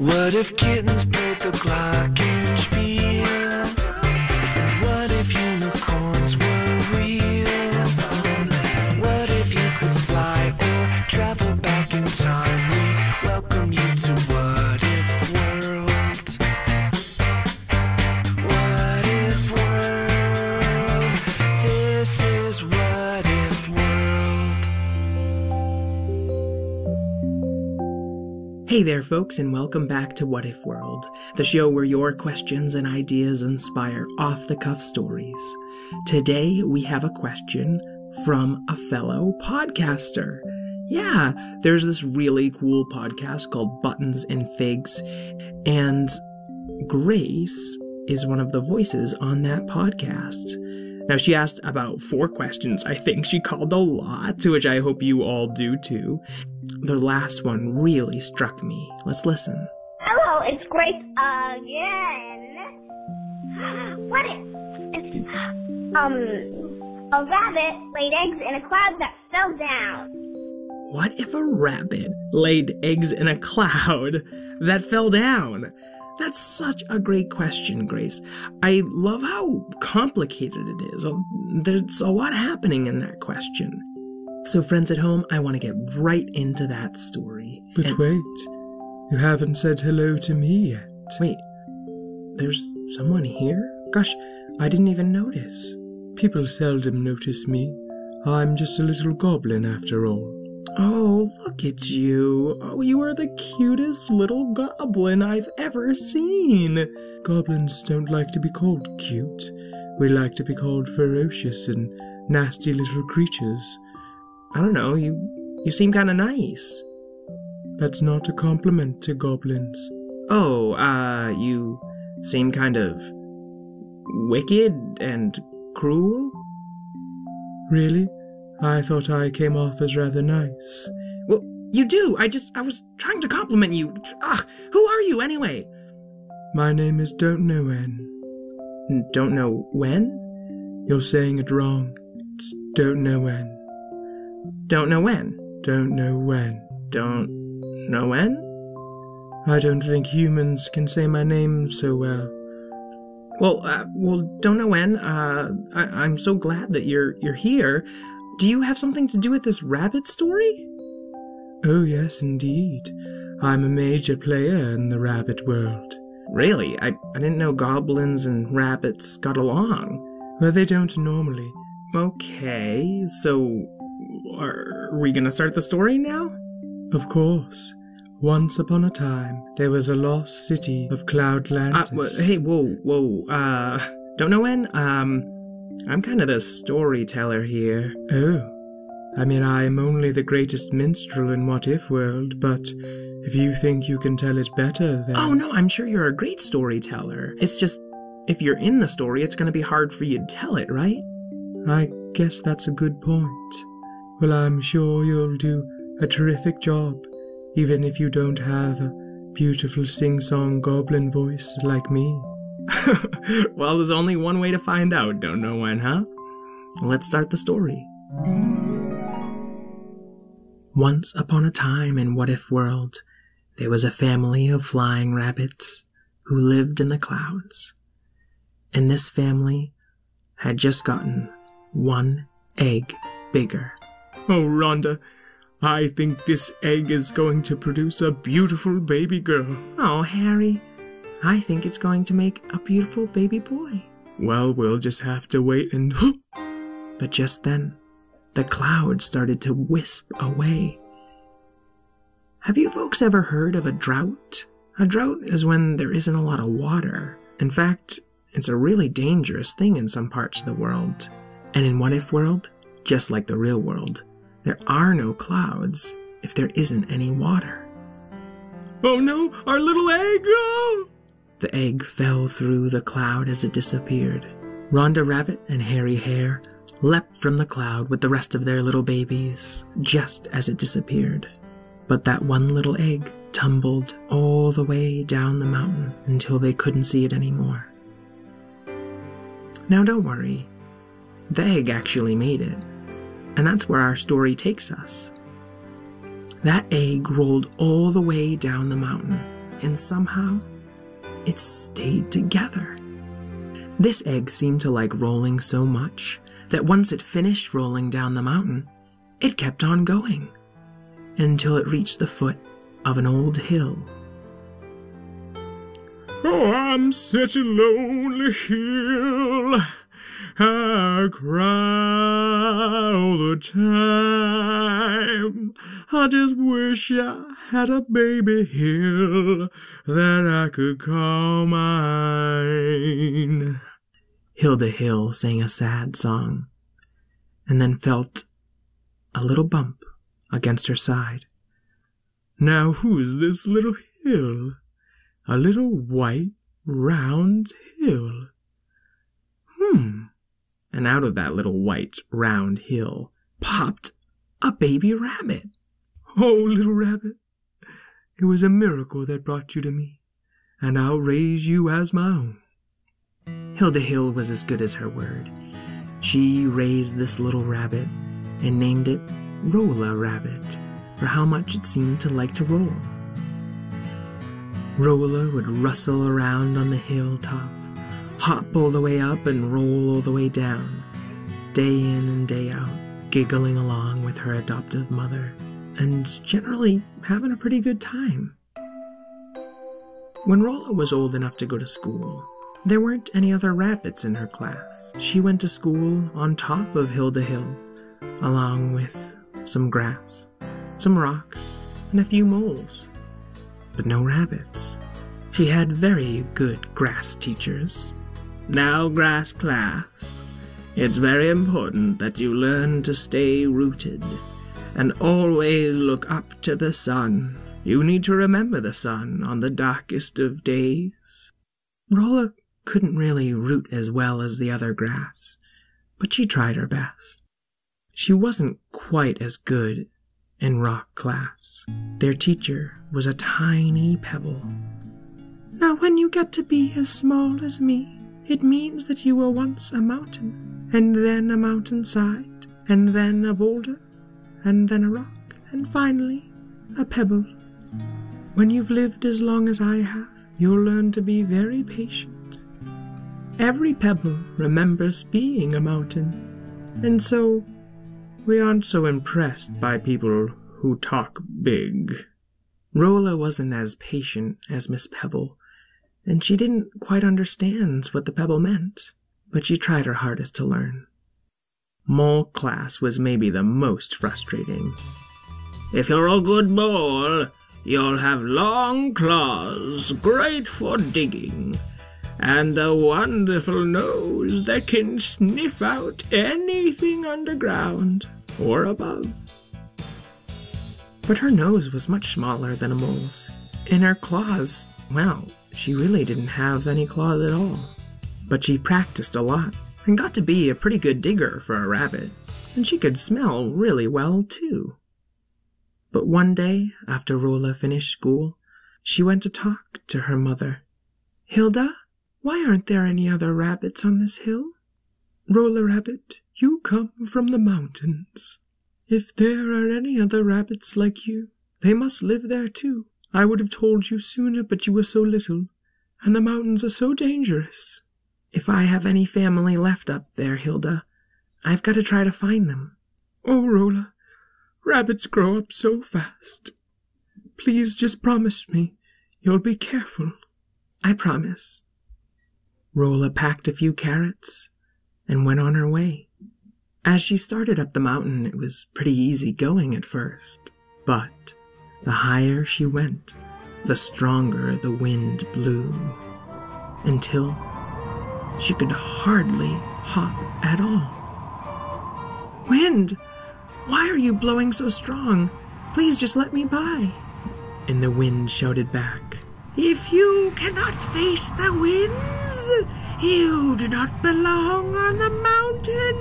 What if kittens played the glockenspiel? And what if unicorns were real? What if you could fly or travel back in time? We welcome you to What If World. What If World? This is What If World. Hey there, folks, and welcome back to What If World, the show where your questions and ideas inspire off-the-cuff stories. Today, we have a question from a fellow podcaster. Yeah, there's this really cool podcast called Buttons and Figs, and Grace is one of the voices on that podcast. Now, she asked about 4 questions. I think she called a lot, which I hope you all do too. The last one really struck me. Let's listen. Hello, it's Grace again. What if a rabbit laid eggs in a cloud that fell down? What if a rabbit laid eggs in a cloud that fell down? That's such a great question, Grace. I love how complicated it is. There's a lot happening in that question. So, friends at home, I want to get right into that story. But wait, you haven't said hello to me yet. Wait, there's someone here? Gosh, I didn't even notice. People seldom notice me. I'm just a little goblin after all. Oh, look at you. Oh, you are the cutest little goblin I've ever seen. Goblins don't like to be called cute. We like to be called ferocious and nasty little creatures. I don't know, you seem kind of nice. That's not a compliment to goblins. Oh, you seem kind of wicked and cruel? Really? I thought I came off as rather nice. Well, you do. I was trying to compliment you. Who are you anyway? My name is Don't Know When. Don't know when? You're saying it wrong. It's Don't Know When. Don't know when? Don't know when. Don't know when? I don't think humans can say my name so well. Well, don't know when. I'm so glad that you're here. Do you have something to do with this rabbit story? Oh, yes, indeed. I'm a major player in the rabbit world. Really? I didn't know goblins and rabbits got along. Well, they don't normally. Okay, so are we gonna start the story now? Of course. Once upon a time, there was a lost city of Cloudlantis. Hey, whoa, don't know when? I'm kind of the storyteller here. Oh. I mean, I am only the greatest minstrel in What If World, but if you think you can tell it better, then... Oh, no, I'm sure you're a great storyteller. It's just, if you're in the story, it's going to be hard for you to tell it, right? I guess that's a good point. Well, I'm sure you'll do a terrific job, even if you don't have a beautiful sing-song goblin voice like me. Well, there's only one way to find out, don't know when, huh? Let's start the story. Once upon a time in What If World, there was a family of flying rabbits who lived in the clouds. And this family had just gotten 1 egg bigger. Oh, Rhonda, I think this egg is going to produce a beautiful baby girl. Oh, Harry, I think it's going to make a beautiful baby boy. Well, we'll just have to wait and... But just then, the clouds started to wisp away. Have you folks ever heard of a drought? A drought is when there isn't a lot of water. In fact, it's a really dangerous thing in some parts of the world. And in What If World, just like the real world, there are no clouds if there isn't any water. Oh no, our little egg! Oh! The egg fell through the cloud as it disappeared. Rhonda Rabbit and Harry Hare leapt from the cloud with the rest of their little babies just as it disappeared. But that one little egg tumbled all the way down the mountain until they couldn't see it anymore. Now don't worry, the egg actually made it, and that's where our story takes us. That egg rolled all the way down the mountain and somehow it stayed together. This egg seemed to like rolling so much that once it finished rolling down the mountain, it kept on going until it reached the foot of an old hill. Oh, I'm such a lonely hill. I cry all the time. I just wish I had a baby hill that I could call mine. Hilda Hill sang a sad song, and then felt a little bump against her side. Now who's this little hill? A little white, round hill. And out of that little white, round hill popped a baby rabbit. Oh, little rabbit, it was a miracle that brought you to me, and I'll raise you as my own. Hilda Hill was as good as her word. She raised this little rabbit and named it Rolla Rabbit for how much it seemed to like to roll. Rolla would rustle around on the hilltop, hop all the way up and roll all the way down, day in and day out, giggling along with her adoptive mother, and generally having a pretty good time. When Rolla was old enough to go to school, there weren't any other rabbits in her class. She went to school on top of Hilda Hill, along with some grass, some rocks, and a few moles, but no rabbits. She had very good grass teachers. Now, grass class, it's very important that you learn to stay rooted and always look up to the sun. You need to remember the sun on the darkest of days. Rolla couldn't really root as well as the other grass, but she tried her best. She wasn't quite as good in rock class. Their teacher was a tiny pebble. Now, when you get to be as small as me, it means that you were once a mountain, and then a mountainside, and then a boulder, and then a rock, and finally a pebble. When you've lived as long as I have, you'll learn to be very patient. Every pebble remembers being a mountain, and so we aren't so impressed by people who talk big. Rolla wasn't as patient as Miss Pebble, and she didn't quite understand what the pebble meant, but she tried her hardest to learn. Mole class was maybe the most frustrating. If you're a good mole, you'll have long claws, great for digging, and a wonderful nose that can sniff out anything underground or above. But her nose was much smaller than a mole's, and her claws, well, she really didn't have any claws at all. But she practiced a lot and got to be a pretty good digger for a rabbit, and she could smell really well too. But one day, after Rolla finished school, she went to talk to her mother. "Hilda, why aren't there any other rabbits on this hill?" "Rolla Rabbit, you come from the mountains. If there are any other rabbits like you, they must live there too. I would have told you sooner, but you were so little, and the mountains are so dangerous." "If I have any family left up there, Hilda, I've got to try to find them." "Oh, Rolla, rabbits grow up so fast. Please just promise me you'll be careful." "I promise." Rolla packed a few carrots and went on her way. As she started up the mountain, it was pretty easy going at first, but the higher she went, the stronger the wind blew, until she could hardly hop at all. "Wind, why are you blowing so strong? Please just let me by." And the wind shouted back, "If you cannot face the winds, you do not belong on the mountain."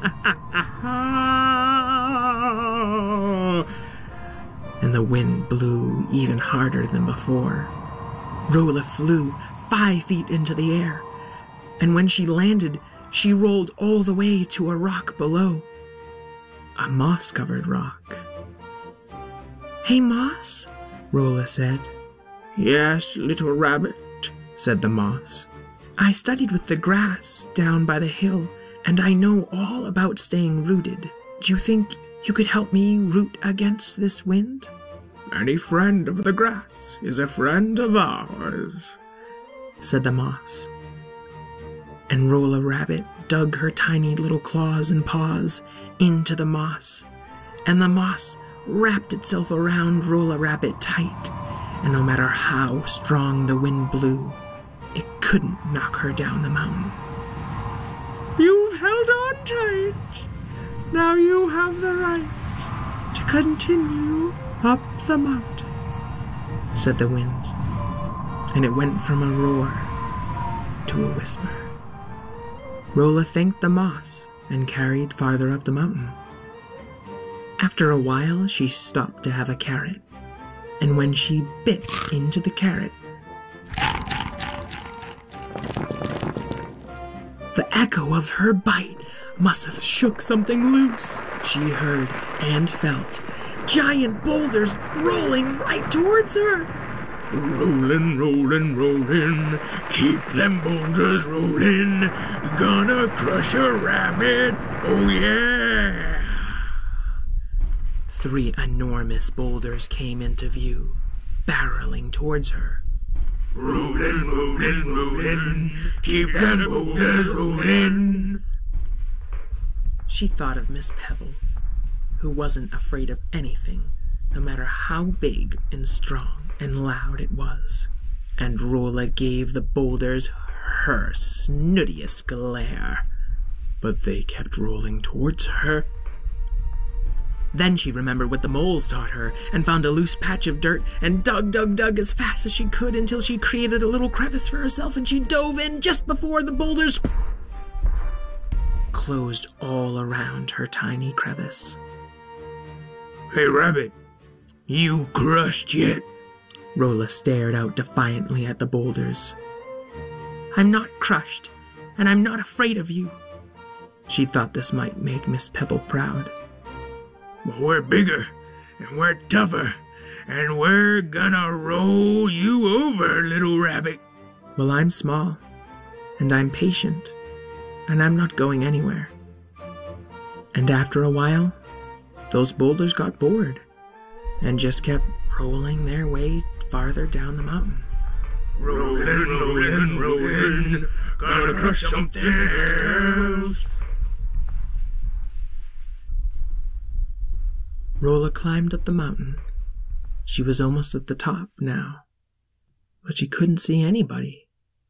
And the wind blew even harder than before. Rolla flew 5 feet into the air, and when she landed, she rolled all the way to a rock below. A moss-covered rock. "Hey, Moss," Rolla said. "Yes, little rabbit," said the moss. "I studied with the grass down by the hill, and I know all about staying rooted. Do you think you could help me root against this wind?" "Any friend of the grass is a friend of ours," said the moss. And Rolla Rabbit dug her tiny little claws and paws into the moss, and the moss wrapped itself around Rolla Rabbit tight, and no matter how strong the wind blew, it couldn't knock her down the mountain. "You've held on tight. Now you have the right to continue up the mountain," said the wind, and it went from a roar to a whisper. Rolla thanked the moss and carried farther up the mountain. After a while, she stopped to have a carrot, and when she bit into the carrot, the echo of her bite must have shook something loose. She heard and felt giant boulders rolling right towards her. "Rollin', rollin', rollin', keep them boulders rollin', gonna crush a rabbit, oh yeah!" 3 enormous boulders came into view, barreling towards her. "Rollin', rollin', rollin', keep them boulders rollin'." She thought of Miss Pebble, who wasn't afraid of anything, no matter how big and strong and loud it was, and Rolla gave the boulders her snootiest glare, but they kept rolling towards her. Then she remembered what the moles taught her, and found a loose patch of dirt, and dug as fast as she could until she created a little crevice for herself, and she dove in just before the boulders closed all around her tiny crevice. "Hey, Rabbit, you crushed yet?" Rolla stared out defiantly at the boulders. "I'm not crushed, and I'm not afraid of you." She thought this might make Miss Pebble proud. "But we're bigger, and we're tougher, and we're gonna roll you over, little rabbit." "Well, I'm small, and I'm patient, and I'm not going anywhere." And after a while, those boulders got bored, and just kept rolling their way farther down the mountain. "Rollin', rollin', rollin', gonna crush something else." Rolla climbed up the mountain. She was almost at the top now, but she couldn't see anybody.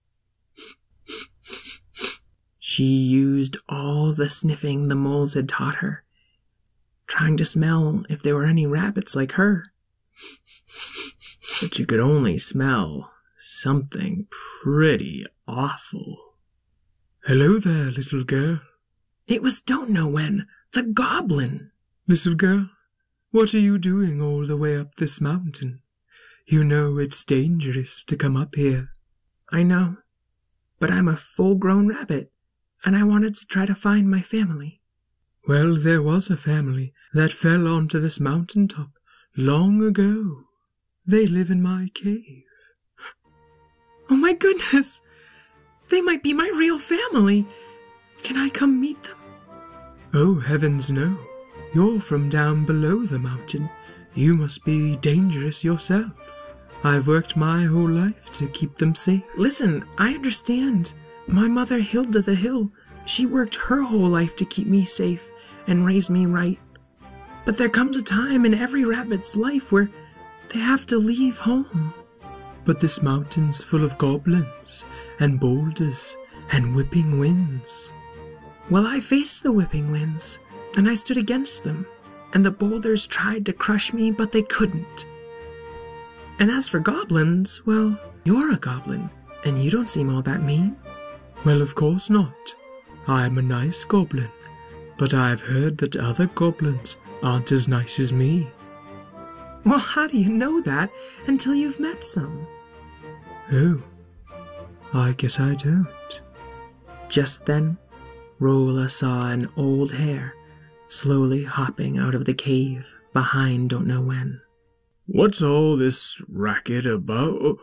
She used all the sniffing the moles had taught her, trying to smell if there were any rabbits like her. But she could only smell something pretty awful. "Hello there, little girl." It was Don't Know When, the goblin. "Little girl, what are you doing all the way up this mountain? You know it's dangerous to come up here." "I know, but I'm a full-grown rabbit, and I wanted to try to find my family." "Well, there was a family that fell onto this mountaintop long ago. They live in my cave." "Oh my goodness! They might be my real family. Can I come meet them?" "Oh, heavens no. You're from down below the mountain. You must be dangerous yourself. I've worked my whole life to keep them safe." "Listen, I understand. My mother Hilda the Hill, she worked her whole life to keep me safe and raise me right. But there comes a time in every rabbit's life where they have to leave home." "But this mountain's full of goblins and boulders and whipping winds." "Well, I faced the whipping winds, and I stood against them, and the boulders tried to crush me, but they couldn't. And as for goblins, well, you're a goblin, and you don't seem all that mean." "Well, of course not. I'm a nice goblin, but I've heard that other goblins aren't as nice as me." "Well, how do you know that until you've met some?" "Oh, I guess I don't." Just then, Rolla saw an old hare slowly hopping out of the cave behind Don't Know When. What's all this racket about?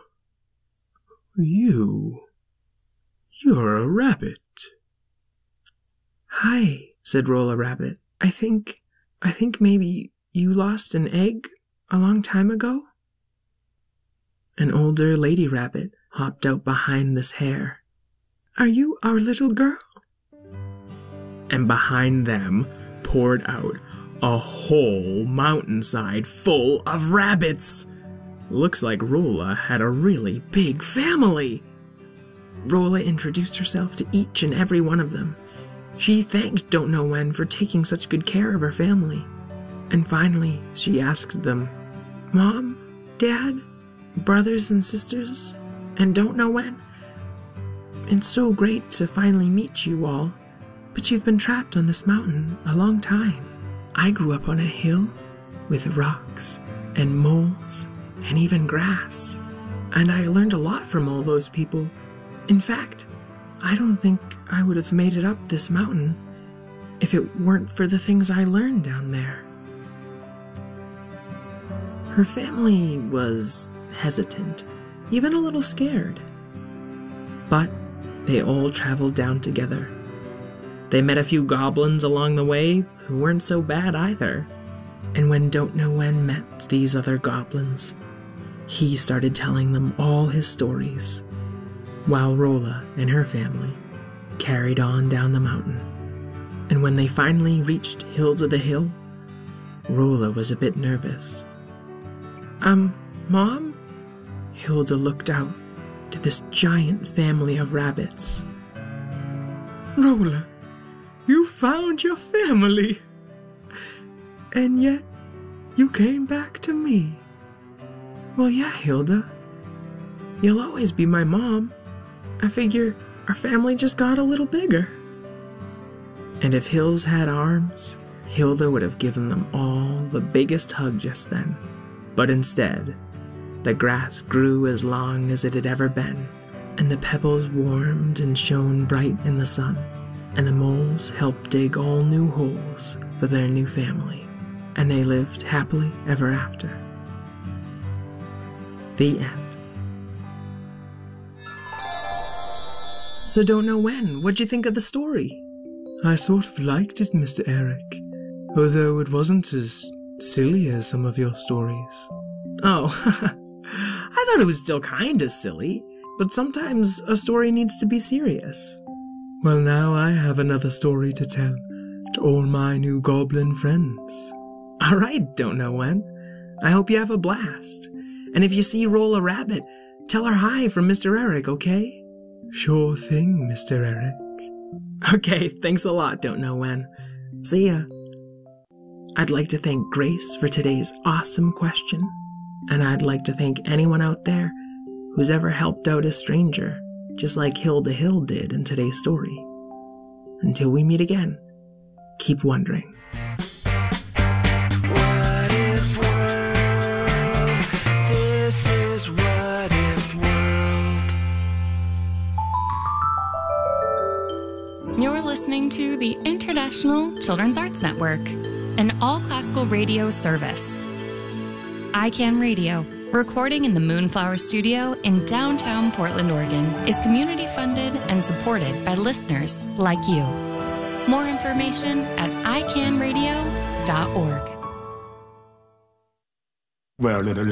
You're a rabbit. Hi, said Rolla Rabbit. I think maybe you lost an egg a long time ago? An older lady rabbit hopped out behind this hare. Are you our little girl? And behind them poured out a whole mountainside full of rabbits. Looks like Rolla had a really big family. Rolla introduced herself to each and every one of them. She thanked Don't Know When for taking such good care of her family. And finally, she asked them, Mom, Dad, brothers and sisters, and Don't Know When? It's so great to finally meet you all, but you've been trapped on this mountain a long time. I grew up on a hill with rocks and moles and even grass, and I learned a lot from all those people. In fact, I don't think I would have made it up this mountain if it weren't for the things I learned down there. Her family was hesitant, even a little scared. But they all traveled down together. They met a few goblins along the way who weren't so bad either. And when Don't Know When met these other goblins, he started telling them all his stories, while Rolla and her family carried on down the mountain. And when they finally reached Hilda the Hill, Rolla was a bit nervous. Mom? Hilda looked out to this giant family of rabbits. Rolla, you found your family. And yet, you came back to me. Well, yeah, Hilda. You'll always be my mom. I figure our family just got a little bigger. And if hills had arms, Hilda would have given them all the biggest hug just then. But instead, the grass grew as long as it had ever been, and the pebbles warmed and shone bright in the sun, and the moles helped dig all new holes for their new family, and they lived happily ever after. The end. So Don't Know When, what'd you think of the story? I sort of liked it, Mr. Eric, although it wasn't as silly as some of your stories. Oh, I thought it was still kind of silly, but sometimes a story needs to be serious. Well, now I have another story to tell to all my new goblin friends. All right, Don't Know When. I hope you have a blast. And if you see Rolla Rabbit, tell her hi from Mr. Eric, okay? Sure thing, Mr. Eric. Okay, thanks a lot, Don't Know When. See ya. I'd like to thank Grace for today's awesome question, and I'd like to thank anyone out there who's ever helped out a stranger, just like Hilda Hill did in today's story. Until we meet again, keep wondering. What if world? This is What If World. You're listening to the International Children's Arts Network, an all-classical radio service. iCan Radio, recording in the Moonflower Studio in downtown Portland, Oregon, is community-funded and supported by listeners like you. More information at icanradio.org. Well, little